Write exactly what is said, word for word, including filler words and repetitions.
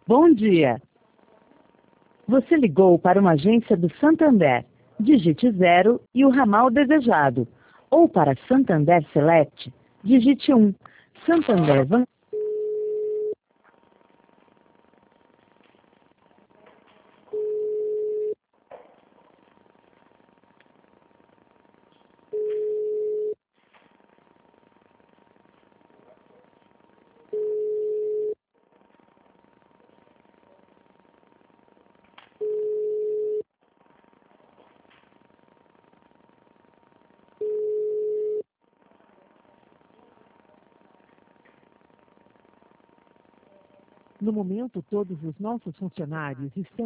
Bom dia. Você ligou para uma agência do Santander. Digite zero e o ramal desejado. Ou para Santander Select, digite um. Santander Van... No momento, todos os nossos funcionários estão